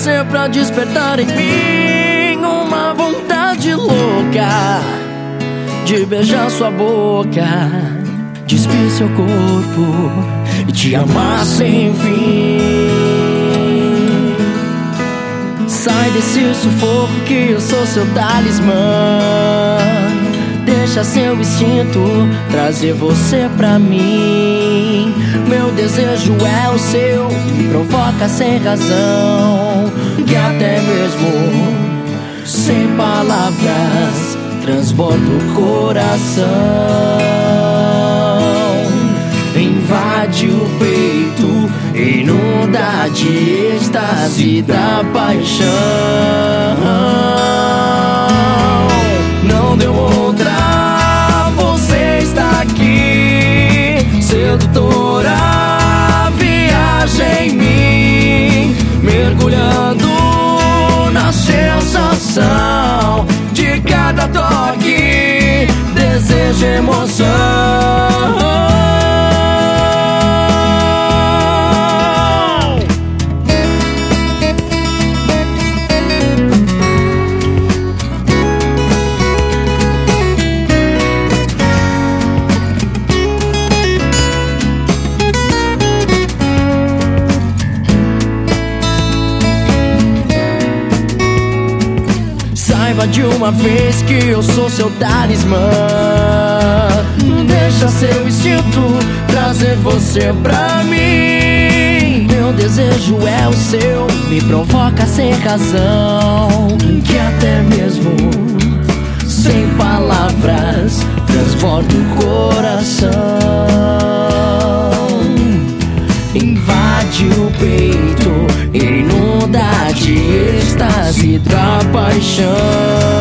você pra despertar em mim uma vontade louca de beijar sua boca, despir seu corpo e te amar sem fim. Sai desse sufoco que eu sou seu talismã. Deixa seu instinto trazer você pra mim. Meu desejo é o seu, me provoca sem razão, que até mesmo sem palavras transborda o coração. Invade o peito, inunda de êxtase da paixão. Não deu outra, você está aqui, sedutora, viaja em mim, mergulhando na sensação de cada toque, desejo, emoção. Saiba de uma vez que eu sou seu talismã. Deixa seu instinto trazer você pra mim. Meu desejo é o seu, me provoca sem razão, que até mesmo sem palavras transborda o coração. Invade o peito, inunda de êxtase da paixão.